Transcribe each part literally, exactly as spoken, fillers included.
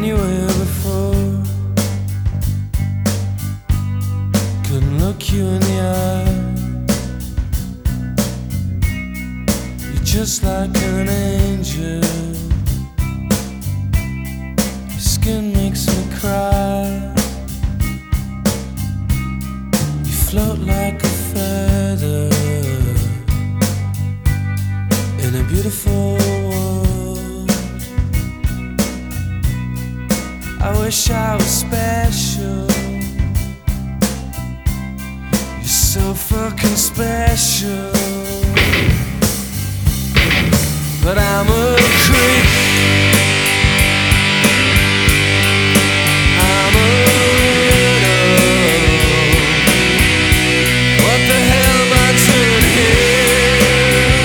anywhere before. Couldn't look you in the eye. You're just like an angel. Your skin makes me cry. You float like a feather in a beautiful world. I wish I was special. You're so fucking special. But I'm a creep. I'm a widow. What the hell am I doing here?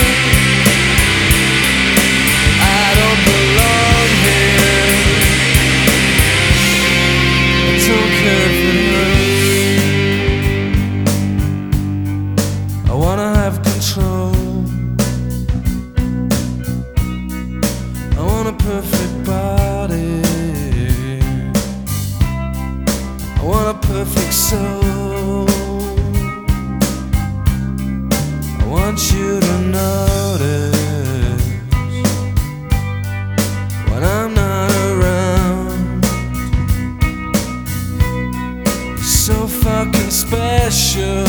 I don't belong here. I don't care if it hurts. I wanna have control. I want a perfect body. I want a perfect soul. I want you to notice when I'm not around. You're so fucking special.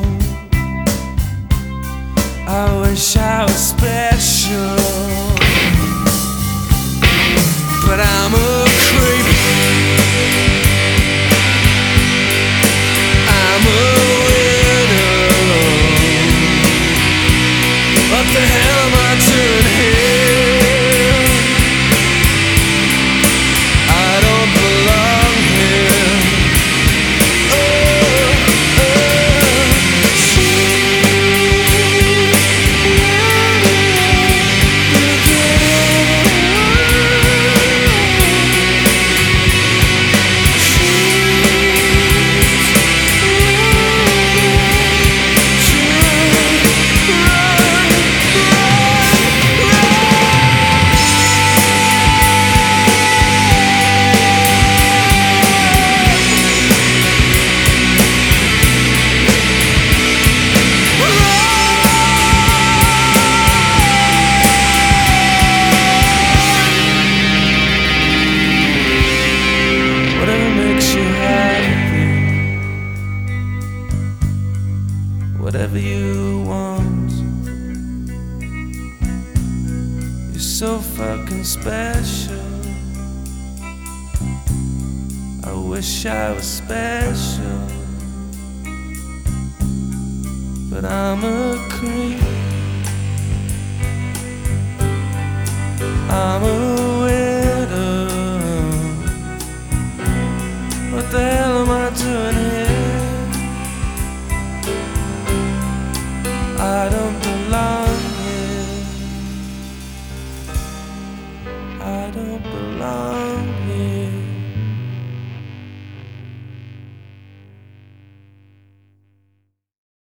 I wish I was special. But I'm a creep. I'm a widow. What the hell am I doing here? I don't belong here. Oh, whatever you want. You're so fucking special. I wish I was special. But I'm a creep. I'm a widow. What the hell am I doing here? I don't